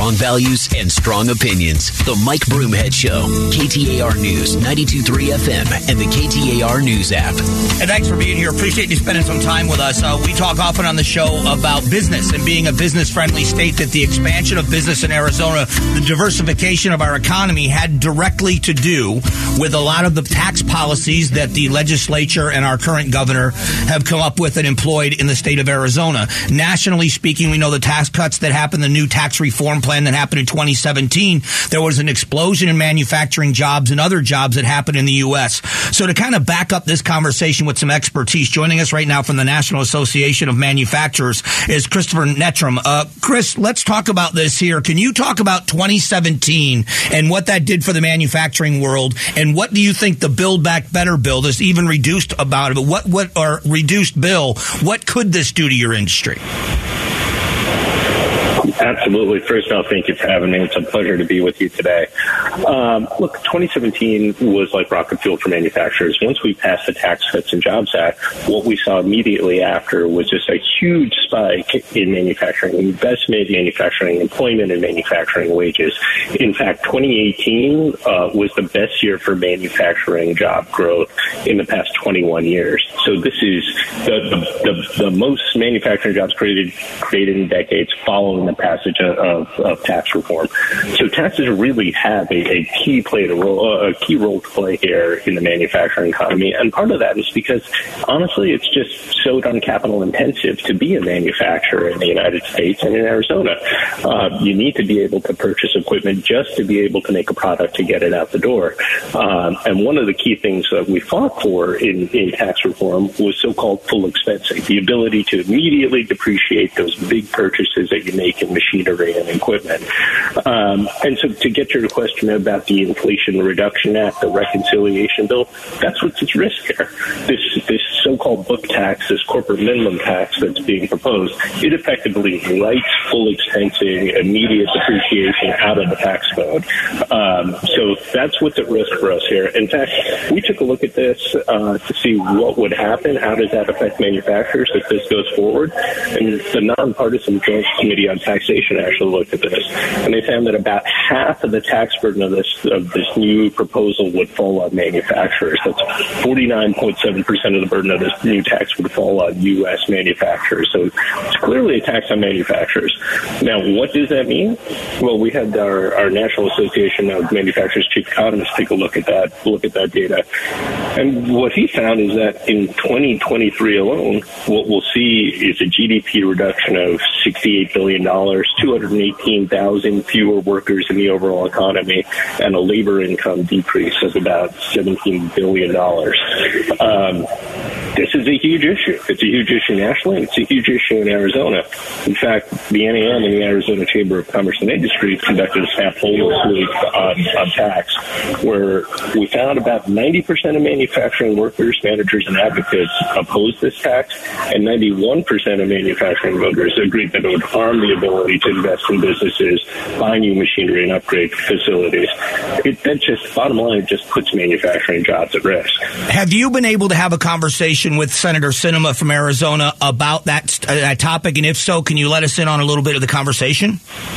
strong values and strong opinions. The Mike Broomhead Show, KTAR News, 92.3 FM, and the KTAR News app. And thanks for being here. Appreciate you spending some time with us. We talk often on the show about business and being a business-friendly state, that the expansion of business in Arizona, the diversification of our economy, had directly to do with a lot of the tax policies that the legislature and our current governor have come up with and employed in the state of Arizona. Nationally speaking, we know the tax cuts that happened, the new tax reform plan that happened in 2017, there was an explosion in manufacturing jobs and other jobs that happened in the U.S. So to kind of back up this conversation with some expertise, joining us right now from the National Association of Manufacturers is Christopher Nettram. Chris, let's talk about this here. Can you talk about 2017 and what that did for the manufacturing world, and what do you think the Build Back Better bill, this even reduced about it, or reduced bill, what could this do to your industry? Absolutely. First off, thank you for having me. It's a pleasure to be with you today. Look, 2017 was like rocket fuel for manufacturers. Once we passed the Tax Cuts and Jobs Act, what we saw immediately after was just a huge spike in manufacturing investment, manufacturing employment, and manufacturing wages. In fact, 2018 was the best year for manufacturing job growth in the past 21 years. So this is the most manufacturing jobs created in decades following the passage of tax reform. So taxes really have a key role to play here in the manufacturing economy. And part of that is because, honestly, it's just so darn capital intensive to be a manufacturer in the United States and in Arizona. You need to be able to purchase equipment just to be able to make a product to get it out the door. And one of the key things that we fought for in tax reform was so-called full expensing, the ability to immediately depreciate those big purchases that you make in machinery and equipment. And so to get your question about the Inflation Reduction Act, the reconciliation bill, that's what's at risk here. This so-called book tax, this corporate minimum tax that's being proposed, it effectively writes full expensing, immediate depreciation out of the tax code. So that's what's at risk for us here. In fact, we took a look at this to see what would happen. How does that affect manufacturers if this goes forward? And the nonpartisan Joint Committee on Taxation actually looked at this, and they found that about half of the tax burden of this new proposal would fall on manufacturers. That's 49.7% of the burden of this new tax would fall on U.S. manufacturers. So it's clearly a tax on manufacturers. Now, what does that mean? Well, we had our National Association of Manufacturers chief economist take a look at that data, and what he found is that in 2023 alone, what we'll see is a GDP reduction of $68 billion, 218,000 fewer workers in the overall economy, and a labor income decrease of about $17 billion. This is a huge issue. It's a huge issue nationally. It's a huge issue in Arizona. In fact, the NAM and the Arizona Chamber of Commerce and Industry conducted a snap poll this week on tax, where we found about 90% of manufacturing workers, managers, and advocates oppose this tax, and 91% of manufacturing voters agreed that it would harm the ability to invest in businesses, buy new machinery, and upgrade facilities. Bottom line, it just puts manufacturing jobs at risk. Have you been able to have a conversation with Senator Sinema from Arizona about that topic? And if so, can you let us in on a little bit of the conversation?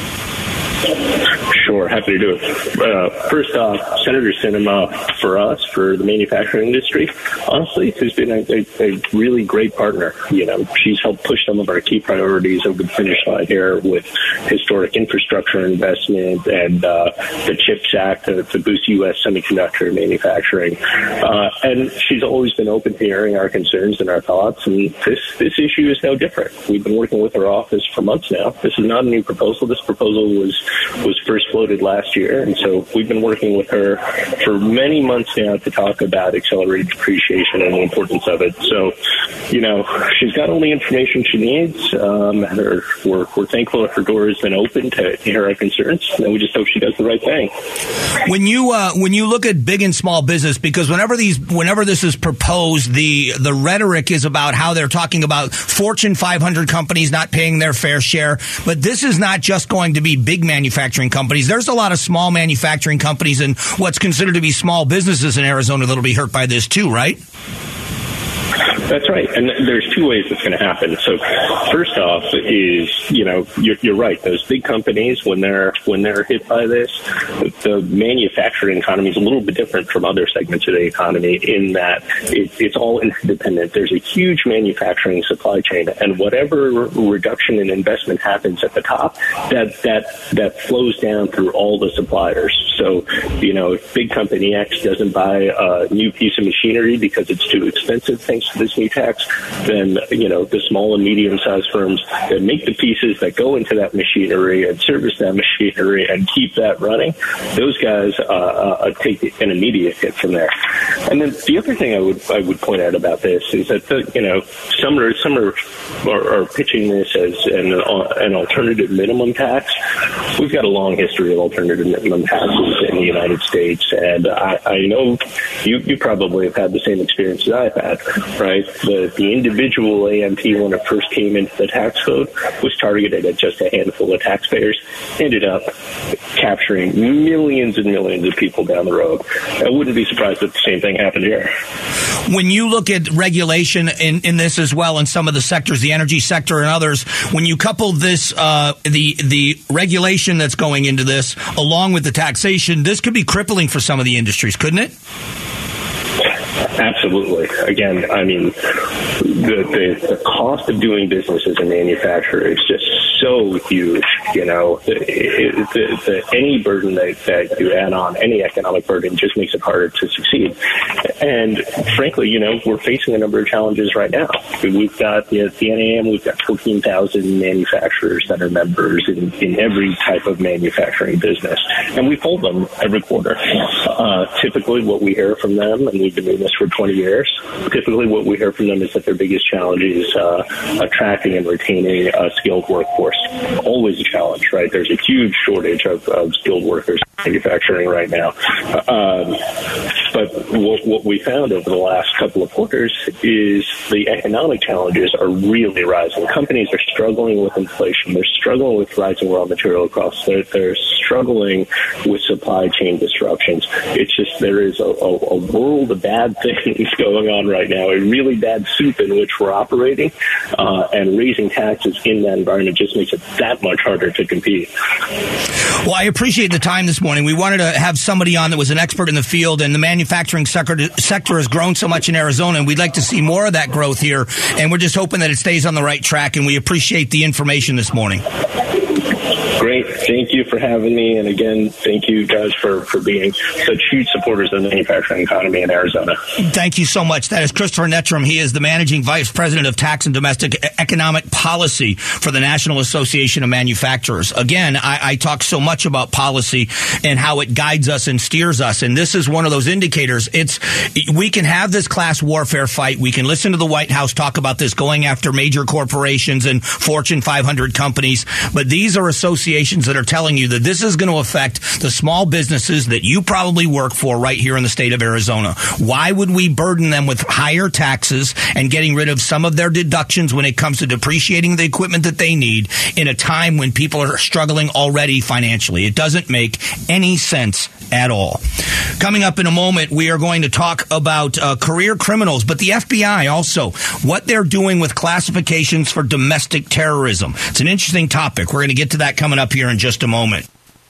Sure, happy to do it. First off, Senator Sinema, for the manufacturing industry, honestly, has been a really great partner. She's helped push some of our key priorities over the finish line here with historic infrastructure investment and the CHIPS Act to boost U.S. semiconductor manufacturing. And she's always been open to hearing our concerns and our thoughts, and this issue is no different. We've been working with her office for months now. This is not a new proposal. This proposal was first floated last year, and so we've been working with her for many months now to talk about accelerated depreciation and the importance of it. So, she's got all the information she needs. We're thankful that her door has been open to hear our concerns, and we just hope she does the right thing. When you look at big and small business, because whenever this is proposed, the rhetoric is about how they're talking about Fortune 500 companies not paying their fair share, but this is not just going to be big manufacturing companies. There's a lot of small manufacturing companies and what's considered to be small businesses in Arizona that'll be hurt by this too, right? That's right. And there's two ways it's going to happen. So first off is, you're right. Those big companies, when they're hit by this, the manufacturing economy is a little bit different from other segments of the economy in that it's all interdependent. There's a huge manufacturing supply chain, and whatever reduction in investment happens at the top, that flows down through all the suppliers. So, if big company X doesn't buy a new piece of machinery because it's too expensive thanks to this new tax, then, the small and medium-sized firms that make the pieces that go into that machinery and service that machinery and keep that running, those guys take an immediate hit from there. And then the other thing I would point out about this is that some are pitching this as an alternative minimum tax. We've got a long history of alternative minimum taxes in the United States, and I know you probably have had the same experience that I've had, right? The individual AMT, when it first came into the tax code, was targeted at just a handful of taxpayers, ended up capturing millions and millions of people down the road. I wouldn't be surprised if the same thing happened here. When you look at regulation in this as well, in some of the sectors, the energy sector and others, when you couple this, the regulation that's going into this, along with the taxation, this could be crippling for some of the industries, couldn't it? Absolutely. Again, I mean, the cost of doing business as a manufacturer is just so huge. Any burden that you add on, any economic burden, just makes it harder to succeed. And frankly, we're facing a number of challenges right now. We've got the NAM, we've got 14,000 manufacturers that are members in every type of manufacturing business, and we poll them every quarter. Typically, what we hear from them, and we've been doing this for 20 years, typically what we hear from them is that their biggest challenge is attracting and retaining a skilled workforce. Always a challenge, right? There's a huge shortage of skilled workers in manufacturing right now. But what we found over the last couple of quarters is the economic challenges are really rising. Companies are struggling with inflation. They're struggling with rising raw material costs. They're struggling with supply chain disruptions. It's just there is a world of bad things going on right now, a really bad soup in which we're operating, and raising taxes in that environment just makes it that much harder to compete. Well, I appreciate the time this morning. We wanted to have somebody on that was an expert in the field, and the manufacturing sector has grown so much in Arizona, and we'd like to see more of that growth here, and we're just hoping that it stays on the right track, and we appreciate the information this morning. Great. Thank you for having me. And again, thank you guys for being such huge supporters of the manufacturing economy in Arizona. Thank you so much. That is Christopher Nettram. He is the Managing Vice President of Tax and Domestic Economic Policy for the National Association of Manufacturers. Again, I talk so much about policy and how it guides us and steers us. And this is one of those indicators. We can have this class warfare fight. We can listen to the White House talk about this going after major corporations and Fortune 500 companies. But these are associations that are telling you that this is going to affect the small businesses that you probably work for right here in the state of Arizona. Why would we burden them with higher taxes and getting rid of some of their deductions when it comes to depreciating the equipment that they need in a time when people are struggling already financially? It doesn't make any sense at all. Coming up in a moment, we are going to talk about career criminals, but the FBI also, what they're doing with classifications for domestic terrorism. It's an interesting topic. We're going to get to that coming up here in just a moment.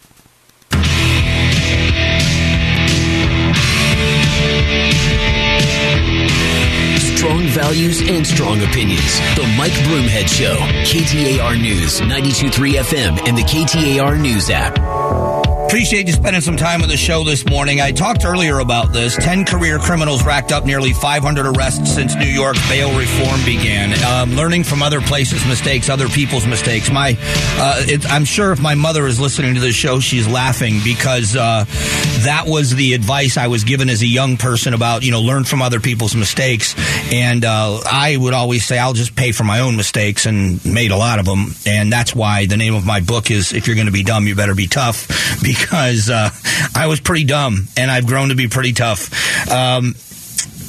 Strong values and strong opinions. The Mike Broomhead Show. KTAR News, 92.3 FM, and the KTAR News app. Appreciate you spending some time with the show this morning. I talked earlier about this. 10 career criminals racked up nearly 500 arrests since New York's bail reform began. Learning from other places' mistakes, other people's mistakes. I'm sure if my mother is listening to this show, she's laughing because that was the advice I was given as a young person about, learn from other people's mistakes. And I would always say, I'll just pay for my own mistakes, and made a lot of them. And that's why the name of my book is If You're Going to Be Dumb, You Better Be Tough, because I was pretty dumb, and I've grown to be pretty tough.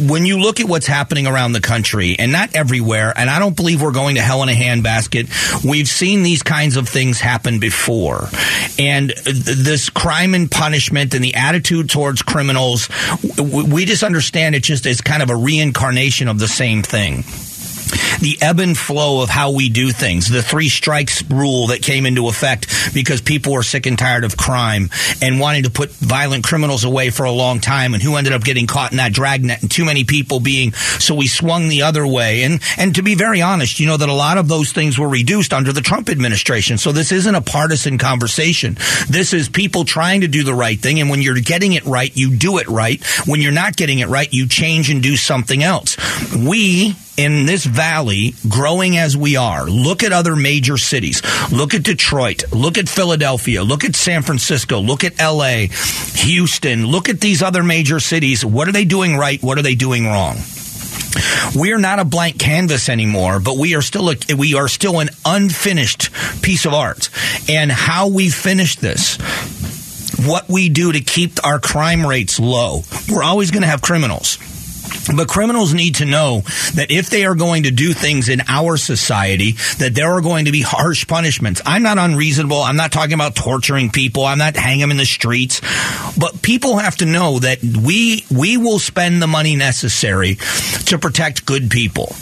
when you look at what's happening around the country, and not everywhere, and I don't believe we're going to hell in a handbasket, we've seen these kinds of things happen before. And this crime and punishment and the attitude towards criminals, we just understand it just as kind of a reincarnation of the same thing. The ebb and flow of how we do things, the 3 strikes rule that came into effect because people were sick and tired of crime and wanting to put violent criminals away for a long time, and who ended up getting caught in that dragnet, and too many people so we swung the other way. And to be very honest, you know that a lot of those things were reduced under the Trump administration. So this isn't a partisan conversation. This is people trying to do the right thing, and when you're getting it right, you do it right. When you're not getting it right, you change and do something else. We, in this valley, growing as we are, look at other major cities. Look at Detroit. Look at Philadelphia. Look at San Francisco. Look at L.A., Houston. Look at these other major cities. What are they doing right? What are they doing wrong? We are not a blank canvas anymore, but we are still an unfinished piece of art. And how we finish this, what we do to keep our crime rates low. We're always going to have criminals. But criminals need to know that if they are going to do things in our society, that there are going to be harsh punishments. I'm not unreasonable. I'm not talking about torturing people. I'm not hanging them in the streets. But people have to know that we will spend the money necessary to protect good people.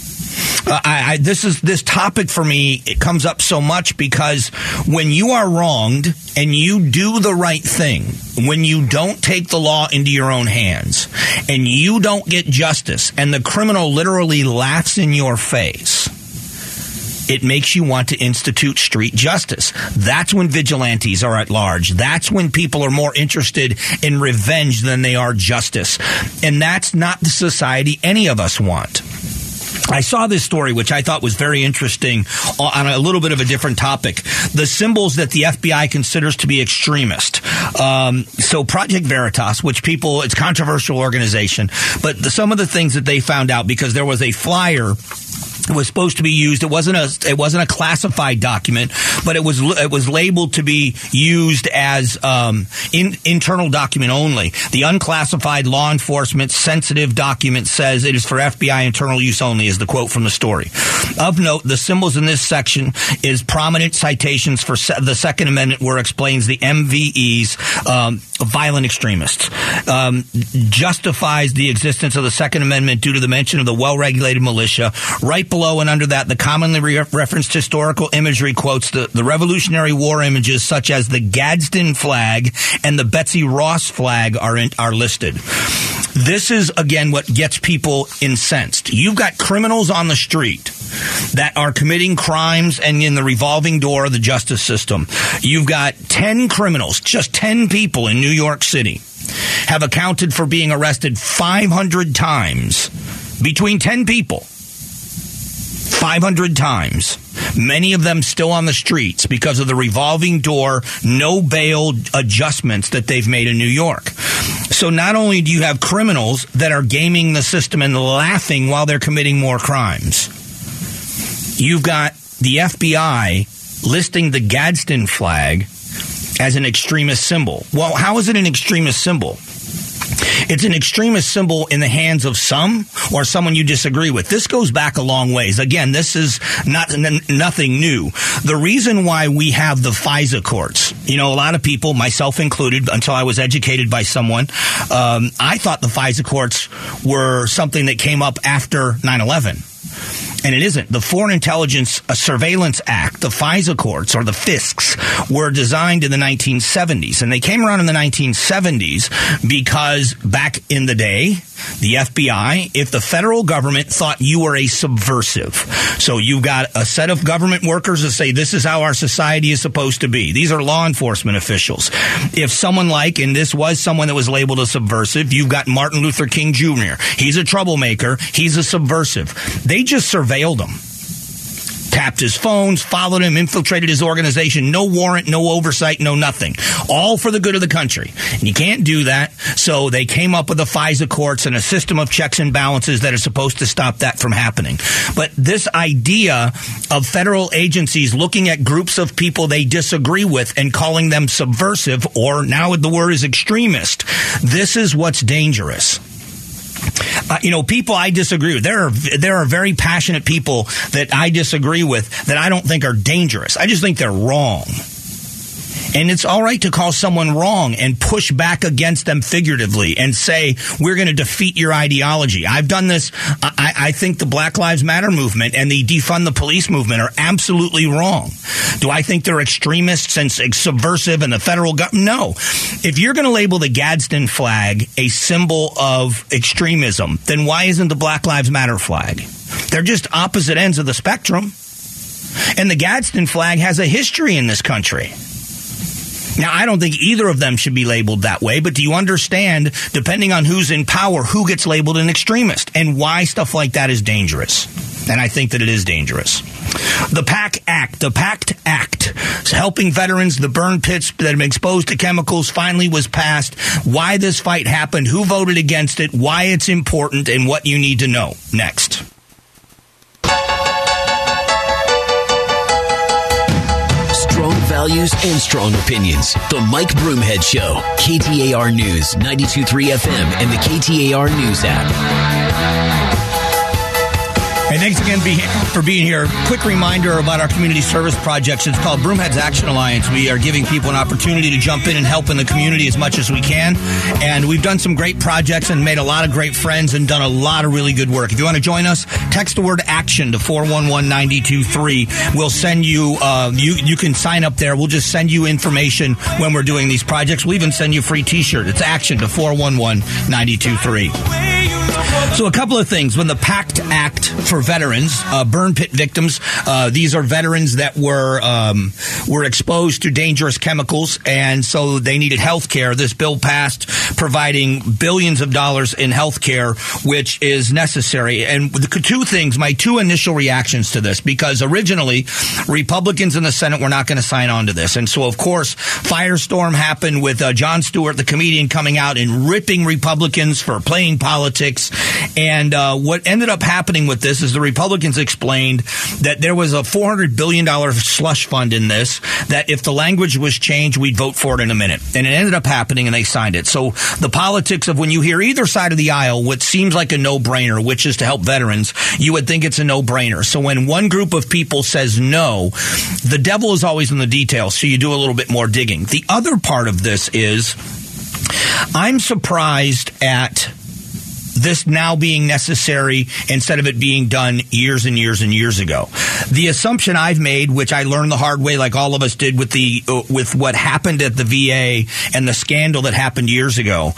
This topic for me, it comes up so much because when you are wronged and you do the right thing, when you don't take the law into your own hands and you don't get justice and the criminal literally laughs in your face, it makes you want to institute street justice. That's when vigilantes are at large. That's when people are more interested in revenge than they are justice. And that's not the society any of us want. I saw this story, which I thought was very interesting, on a little bit of a different topic. The symbols that the FBI considers to be extremist. So Project Veritas, which it's a controversial organization, but some of the things that they found out, because there was a flyer was supposed to be used. It wasn't a classified document, but it was labeled to be used as internal document only. The unclassified law enforcement sensitive document says it is for FBI internal use only, is the quote from the story. Of note, the symbols in this section is prominent citations for the Second Amendment, where it explains the MVE's violent extremists, justifies the existence of the Second Amendment due to the mention of the well-regulated militia. Right below and under that, the commonly referenced historical imagery quotes the Revolutionary War images such as the Gadsden flag and the Betsy Ross flag are listed. This is, again, what gets people incensed. You've got criminals on the street that are committing crimes and in the revolving door of the justice system. You've got 10 criminals, just 10 people in New York City have accounted for being arrested 500 times. Between 10 people, 500 times. Many of them still on the streets because of the revolving door, no bail adjustments that they've made in New York. So not only do you have criminals that are gaming the system and laughing while they're committing more crimes, you've got the FBI listing the Gadsden flag as an extremist symbol. Well, how is it an extremist symbol? It's an extremist symbol in the hands of some or someone you disagree with. This goes back a long ways. Again, this is nothing new. The reason why we have the FISA courts, a lot of people, myself included, until I was educated by someone, I thought the FISA courts were something that came up after 9/11. And it isn't. The Foreign Intelligence Surveillance Act, the FISA courts, or the FISCs, were designed in the 1970s. And they came around in the 1970s because back in the day, the FBI, if the federal government thought you were a subversive, so you've got a set of government workers that say this is how our society is supposed to be. These are law enforcement officials. If someone and this was someone that was labeled a subversive, you've got Martin Luther King Jr. He's a troublemaker. He's a subversive. They just surveilled him. Tapped his phones, followed him, infiltrated his organization. No warrant, no oversight, no nothing. All for the good of the country. And you can't do that. So they came up with the FISA courts and a system of checks and balances that are supposed to stop that from happening. But this idea of federal agencies looking at groups of people they disagree with and calling them subversive, or now the word is extremist, this is what's dangerous. People I disagree with. There are very passionate people that I disagree with that I don't think are dangerous. I just think they're wrong. And it's all right to call someone wrong and push back against them figuratively and say, we're going to defeat your ideology. I've done this. I think the Black Lives Matter movement and the defund the police movement are absolutely wrong. Do I think they're extremists and subversive and the federal government? No. If you're going to label the Gadsden flag a symbol of extremism, then why isn't the Black Lives Matter flag? They're just opposite ends of the spectrum. And the Gadsden flag has a history in this country. Now, I don't think either of them should be labeled that way, but do you understand, depending on who's in power, who gets labeled an extremist and why stuff like that is dangerous? And I think that it is dangerous. The PACT Act, helping veterans, the burn pits that have been exposed to chemicals, finally was passed. Why this fight happened, who voted against it, why it's important, and what you need to know. Next. Strong values and strong opinions. The Mike Broomhead Show. KTAR News, 92.3 FM, and the KTAR News app. Hey, thanks again for being here. Quick reminder about our community service projects. It's called Broomhead's Action Alliance. We are giving people an opportunity to jump in and help in the community as much as we can. And we've done some great projects and made a lot of great friends and done a lot of really good work. If you want to join us, text the word ACTION to 411-923. We'll send you, you can sign up there. We'll just send you information when we're doing these projects. We'll even send you a free T-shirt. It's ACTION to 411-923. So a couple of things. When the PACT Act for veterans, burn pit victims, these are veterans that were exposed to dangerous chemicals, and so they needed health care. This bill passed, providing billions of dollars in health care, which is necessary. And the two things, my two initial reactions to this, because originally Republicans in the Senate were not going to sign on to this. And so, of course, firestorm happened with Jon Stewart, the comedian, coming out and ripping Republicans for playing politics. And what ended up happening with this is the Republicans explained that there was a $400 billion slush fund in this, that if the language was changed, we'd vote for it in a minute. And it ended up happening, and they signed it. So the politics of when you hear either side of the aisle, what seems like a no-brainer, which is to help veterans, you would think it's a no-brainer. So when one group of people says no, the devil is always in the details, so you do a little bit more digging. The other part of this is I'm surprised at this now being necessary instead of it being done years and years and years ago. The assumption I've made, which I learned the hard way like all of us did with what happened at the VA and the scandal that happened years ago,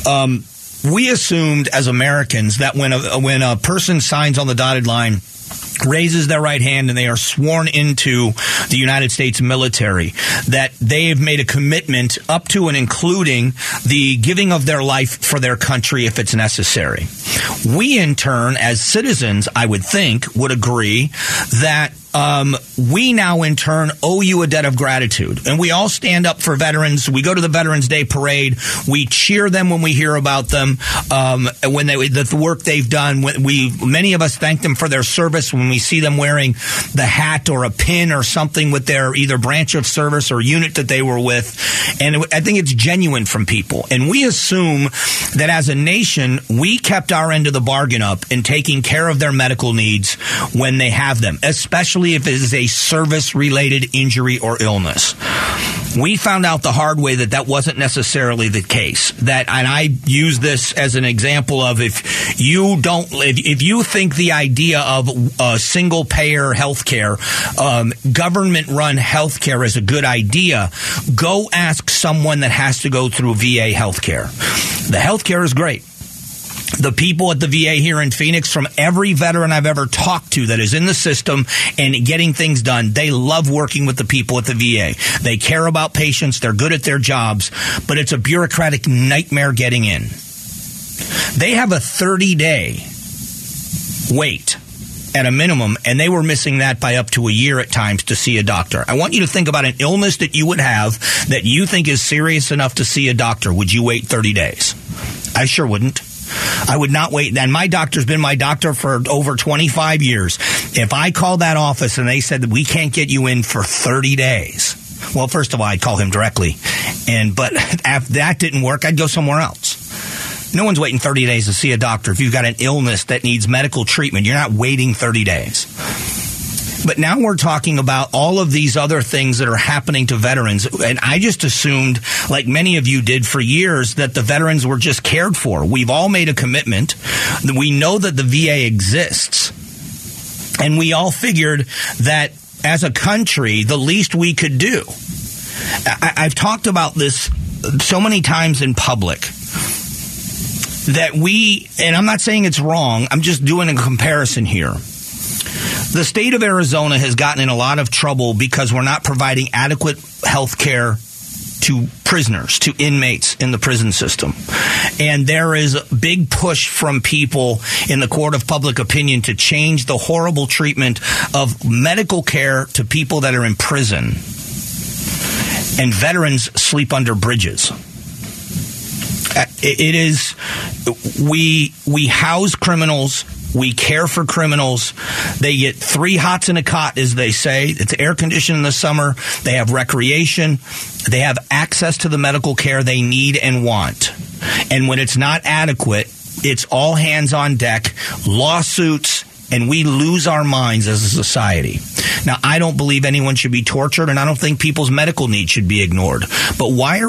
we assumed as Americans that when a person signs on the dotted line, raises their right hand, and they are sworn into the United States military, that they have made a commitment up to and including the giving of their life for their country if it's necessary. We, in turn, as citizens, I would think, would agree that we now, in turn, owe you a debt of gratitude. And we all stand up for veterans. We go to the Veterans Day Parade. We cheer them when we hear about them, when the work they've done. Many of us thank them for their service when we see them wearing the hat or a pin or something with their either branch of service or unit that they were with. And I think it's genuine from people. And we assume that as a nation, we kept our end of the bargain up in taking care of their medical needs when they have them, especially if it is a service-related injury or illness. We found out the hard way that wasn't necessarily the case. And I use this as an example of if you think the idea of single-payer health care, government-run health care is a good idea, go ask someone that has to go through VA health care. The health care is great. The people at the VA here in Phoenix, from every veteran I've ever talked to that is in the system and getting things done, they love working with the people at the VA. They care about patients. They're good at their jobs, but it's a bureaucratic nightmare getting in. They have a 30-day wait at a minimum, and they were missing that by up to a year at times to see a doctor. I want you to think about an illness that you would have that you think is serious enough to see a doctor. Would you wait 30 days? I sure wouldn't. I would not wait. And my doctor's been my doctor for over 25 years. If I called that office and they said that we can't get you in for 30 days, well, first of all, I'd call him directly. But if that didn't work, I'd go somewhere else. No one's waiting 30 days to see a doctor. If you've got an illness that needs medical treatment, you're not waiting 30 days. But now we're talking about all of these other things that are happening to veterans. And I just assumed, like many of you did for years, that the veterans were just cared for. We've all made a commitment. We know that the VA exists. And we all figured that as a country, the least we could do. I've talked about this so many times in public that and I'm not saying it's wrong, I'm just doing a comparison here. The state of Arizona has gotten in a lot of trouble because we're not providing adequate health care to prisoners, to inmates in the prison system. And there is a big push from people in the court of public opinion to change the horrible treatment of medical care to people that are in prison. And veterans sleep under bridges. It is, we house criminals. We care for criminals. They get 3 hots in a cot, as they say. It's air conditioned in the summer. They have recreation. They have access to the medical care they need and want. And when it's not adequate, it's all hands on deck, lawsuits, and we lose our minds as a society. Now, I don't believe anyone should be tortured, and I don't think people's medical needs should be ignored. But why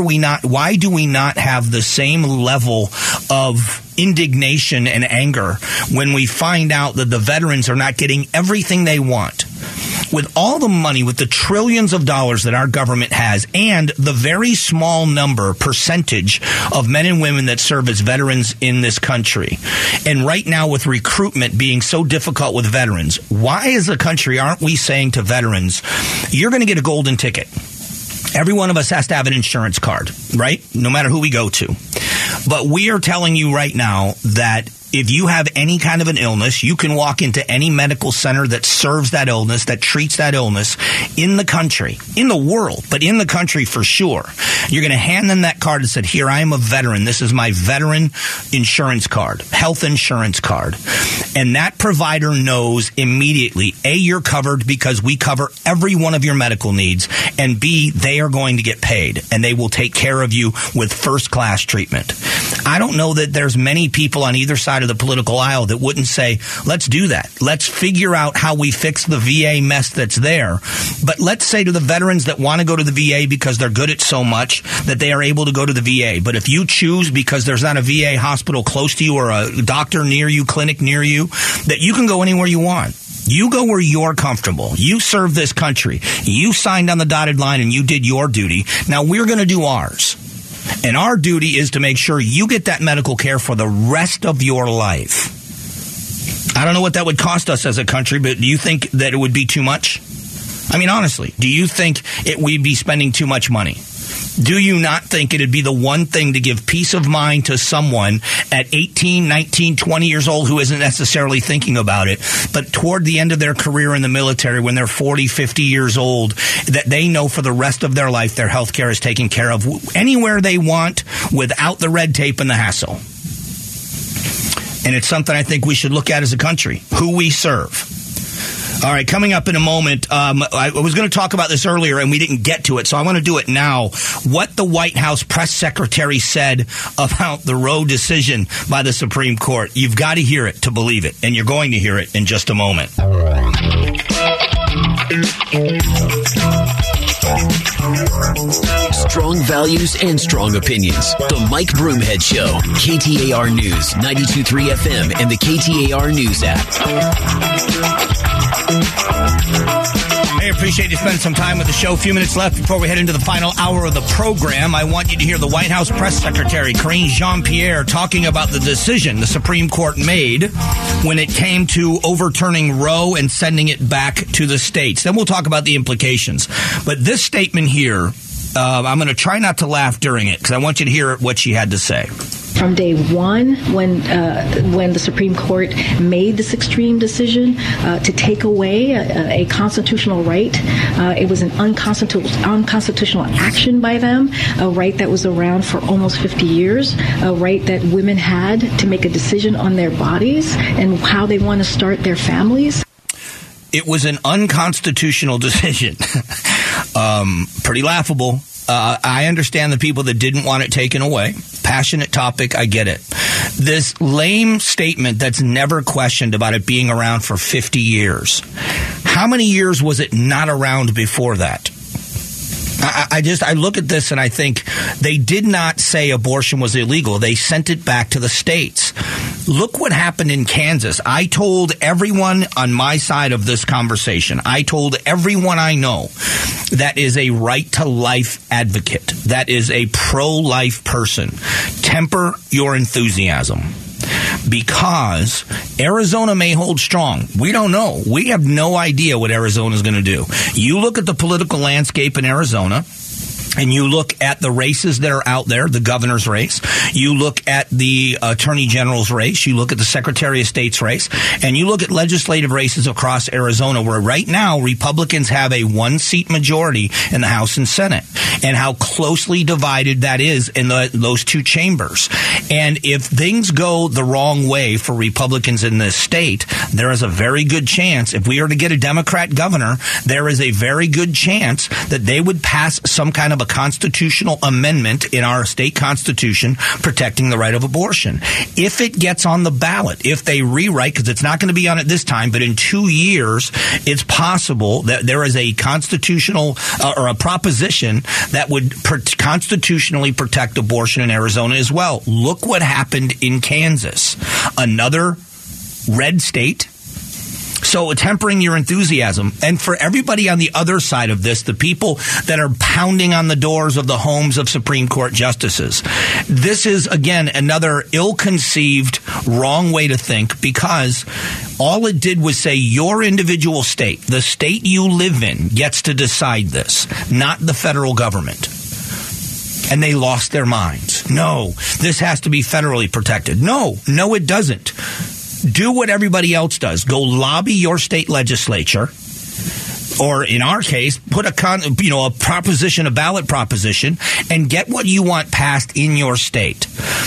do we not have the same level of indignation and anger when we find out that the veterans are not getting everything they want? With all the money, with the trillions of dollars that our government has, and the very small percentage of men and women that serve as veterans in this country, and right now with recruitment being so difficult with veterans, why as a country aren't we saying to veterans, you're going to get a golden ticket? Every one of us has to have an insurance card, right? No matter who we go to. But we are telling you right now that if you have any kind of an illness, you can walk into any medical center that serves that illness, that treats that illness in the country, in the world, but in the country for sure. You're going to hand them that card and say, here, I am a veteran. This is my veteran insurance card, health insurance card. And that provider knows immediately, A, you're covered because we cover every one of your medical needs, and B, they are going to get paid, and they will take care of you with first-class treatment. I don't know that there's many people on either side of the political aisle that wouldn't say, let's do that. Let's figure out how we fix the VA mess that's there. But let's say to the veterans that want to go to the VA because they're good at so much that they are able to go to the VA. But if you choose because there's not a VA hospital close to you or a doctor near you, clinic near you, that you can go anywhere you want. You go where you're comfortable. You serve this country. You signed on the dotted line and you did your duty. Now we're going to do ours. And our duty is to make sure you get that medical care for the rest of your life. I don't know what that would cost us as a country, but do you think that it would be too much? I mean, honestly, do you think we'd be spending too much money? Do you not think it'd be the one thing to give peace of mind to someone at 18, 19, 20 years old who isn't necessarily thinking about it, but toward the end of their career in the military when they're 40, 50 years old, that they know for the rest of their life their health care is taken care of anywhere they want without the red tape and the hassle? And it's something I think we should look at as a country, who we serve. All right, coming up in a moment, I was going to talk about this earlier and we didn't get to it, so I want to do it now. What the White House press secretary said about the Roe decision by the Supreme Court. You've got to hear it to believe it, and you're going to hear it in just a moment. All right. Strong values and strong opinions. The Mike Broomhead Show. KTAR News, 92.3 FM, and the KTAR News app. I appreciate you spending some time with the show. A few minutes left before we head into the final hour of the program. I want you to hear the White House press secretary, Karine Jean-Pierre, talking about the decision the Supreme Court made when it came to overturning Roe and sending it back to the states. Then we'll talk about the implications. But this statement here, I'm going to try not to laugh during it because I want you to hear what she had to say. From day one, when the Supreme Court made this extreme decision to take away a constitutional right, it was an unconstitutional action by them, a right that was around for almost 50 years, a right that women had to make a decision on their bodies and how they want to start their families. It was an unconstitutional decision. Pretty laughable. I understand the people that didn't want it taken away. Passionate topic, I get it. This lame statement that's never questioned about it being around for 50 years. How many years was it not around before that? I look at this and I think they did not say abortion was illegal. They sent it back to the states. Look what happened in Kansas. I told everyone on my side of this conversation, I told everyone I know that is a right-to-life advocate, that is a pro-life person, temper your enthusiasm. Because Arizona may hold strong. We don't know. We have no idea what Arizona is going to do. You look at the political landscape in Arizona, and you look at the races that are out there, the governor's race, you look at the attorney general's race, you look at the secretary of state's race, and you look at legislative races across Arizona where right now Republicans have a one-seat majority in the House and Senate, and how closely divided that is in those two chambers. And if things go the wrong way for Republicans in this state, there is a very good chance, if we are to get a Democrat governor, there is a very good chance that they would pass some kind of a constitutional amendment in our state constitution protecting the right of abortion. If it gets on the ballot, if they rewrite, because it's not going to be on it this time, but in 2 years, it's possible that there is a constitutional or a proposition that would constitutionally protect abortion in Arizona as well. Look what happened in Kansas, another red state. So tempering your enthusiasm. And for everybody on the other side of this, the people that are pounding on the doors of the homes of Supreme Court justices, this is, again, another ill-conceived, wrong way to think, because all it did was say your individual state, the state you live in, gets to decide this, not the federal government. And they lost their minds. No, this has to be federally protected. No, it doesn't. Do what everybody else does. Go lobby your state legislature, or in our case, put a proposition, a ballot proposition, and get what you want passed in your state.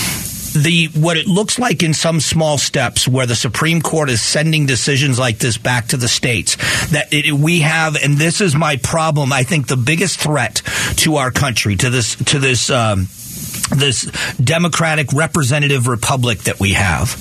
What it looks like in some small steps where the Supreme Court is sending decisions like this back to the states, that we have, and this is my problem, I think the biggest threat to our country, to this democratic representative republic that we have,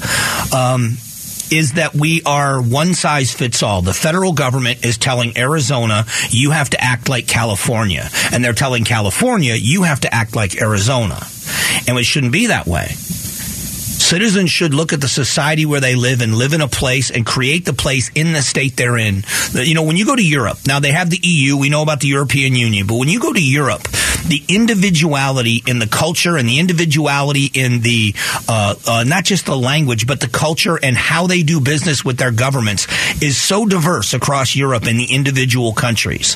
is that we are one size fits all. The federal government is telling Arizona, you have to act like California. And they're telling California, you have to act like Arizona. And it shouldn't be that way. Citizens should look at the society where they live and live in a place and create the place in the state they're in. When you go to Europe, now they have the EU, we know about the European Union, but when you go to Europe, the individuality in the culture and the individuality in the, not just the language, but the culture and how they do business with their governments is so diverse across Europe and the individual countries.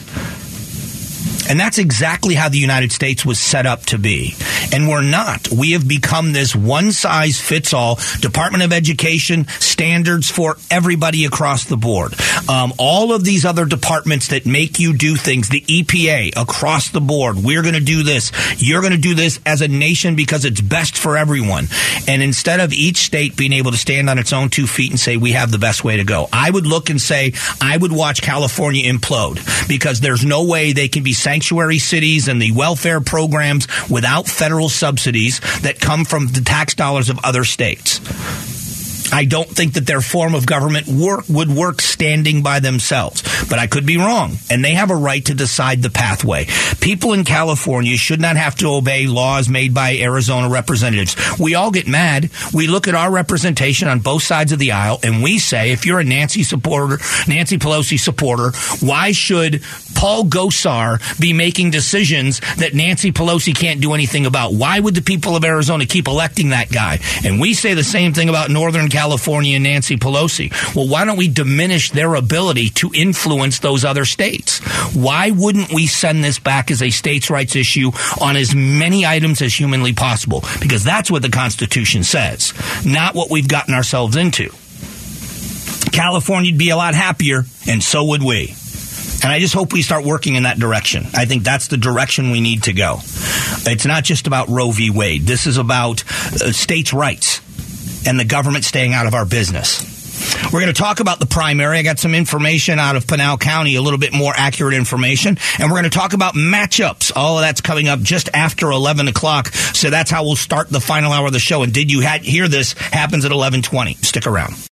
And that's exactly how the United States was set up to be. And we're not. We have become this one-size-fits-all Department of Education standards for everybody across the board. All of these other departments that make you do things, the EPA across the board, we're going to do this. You're going to do this as a nation because it's best for everyone. And instead of each state being able to stand on its own 2 feet and say, we have the best way to go, I would look and say, I would watch California implode, because there's no way they can be sanctuary cities and the welfare programs without federal subsidies that come from the tax dollars of other states. I don't think that their form of government would work standing by themselves. But I could be wrong. And they have a right to decide the pathway. People in California should not have to obey laws made by Arizona representatives. We all get mad. We look at our representation on both sides of the aisle, and we say, if you're a Nancy Pelosi supporter, why should Paul Gosar be making decisions that Nancy Pelosi can't do anything about? Why would the people of Arizona keep electing that guy? And we say the same thing about Northern California and Nancy Pelosi. Well, why don't we diminish their ability to influence those other states? Why wouldn't we send this back as a states' rights issue on as many items as humanly possible? Because that's what the Constitution says, not what we've gotten ourselves into. California'd be a lot happier, and so would we. And I just hope we start working in that direction. I think that's the direction we need to go. It's not just about Roe v. Wade. This is about states' rights and the government staying out of our business. We're going to talk about the primary. I got some information out of Pinal County, a little bit more accurate information. And we're going to talk about matchups. All of that's coming up just after 11 o'clock. So that's how we'll start the final hour of the show. And did you hear this? Happens at 11:20. Stick around.